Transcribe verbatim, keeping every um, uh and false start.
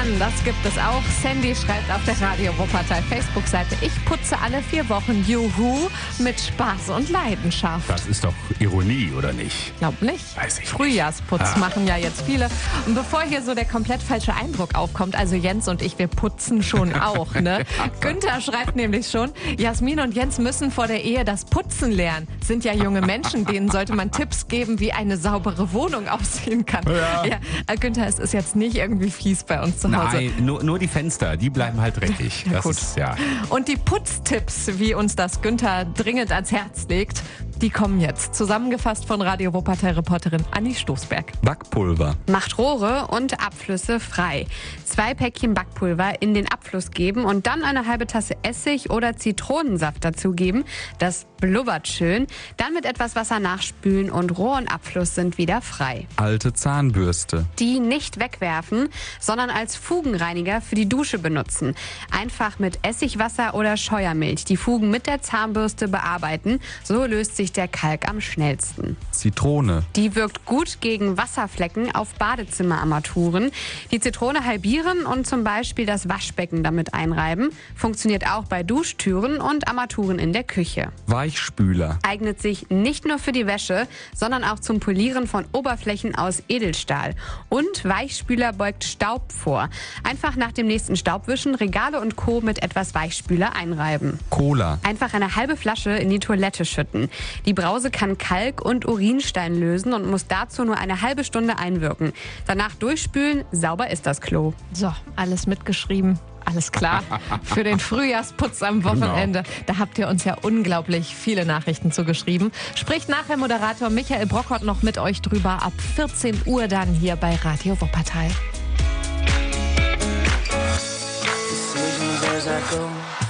an, das gibt es auch. Sandy schreibt auf der Radio Wuppertal Facebook-Seite: Ich putze alle vier Wochen, juhu, mit Spaß und Leidenschaft. Das ist doch Ironie, oder nicht? Glaub nicht. Weiß ich Frühjahrsputz nicht. Ah. machen ja jetzt viele. Und bevor hier so der komplett falsche Eindruck aufkommt, also Jens und ich, wir putzen schon auch, ne? Günther schreibt nämlich schon, Jasmin und Jens müssen vor der Ehe das Putzen lernen. Sind ja junge Menschen, denen sollte man Tipps geben, wie eine saubere Wohnung aussehen kann. Ja. Ja, äh, Günther, es ist jetzt nicht irgendwie fies bei uns zu Hause. Nein, nur, nur die Fenster, die bleiben halt dreckig. Ja, Das gut. ist, ja. Und die Putztipps, wie uns das Günther dringend ans Herz legt, die kommen jetzt. Zusammengefasst von Radio Wuppertal-Reporterin Anni Stoßberg. Backpulver. Macht Rohre und Abflüsse frei. Zwei Päckchen Backpulver in den Abfluss geben und dann eine halbe Tasse Essig oder Zitronensaft dazugeben. Das blubbert schön. Dann mit etwas Wasser nachspülen und Rohr und Abfluss sind wieder frei. Alte Zahnbürste. Die nicht wegwerfen, sondern als Fugenreiniger für die Dusche benutzen. Einfach mit Essigwasser oder Scheuermilch die Fugen mit der Zahnbürste bearbeiten. So löst sich der Kalk am schnellsten. Zitrone. Die wirkt gut gegen Wasserflecken auf Badezimmerarmaturen. Die Zitrone halbieren und zum Beispiel das Waschbecken damit einreiben. Funktioniert auch bei Duschtüren und Armaturen in der Küche. Weichspüler. Eignet sich nicht nur für die Wäsche, sondern auch zum Polieren von Oberflächen aus Edelstahl. Und Weichspüler beugt Staub vor. Einfach nach dem nächsten Staubwischen Regale und Co. mit etwas Weichspüler einreiben. Cola. Einfach eine halbe Flasche in die Toilette schütten. Die Brause kann Kalk und Urinstein lösen und muss dazu nur eine halbe Stunde einwirken. Danach durchspülen, sauber ist das Klo. So, alles mitgeschrieben. Alles klar. Für den Frühjahrsputz am Wochenende. Genau. Da habt ihr uns ja unglaublich viele Nachrichten zugeschrieben. Spricht nachher Moderator Michael Brockott noch mit euch drüber. Ab vierzehn Uhr dann hier bei Radio Wuppertal. Decisions as I go.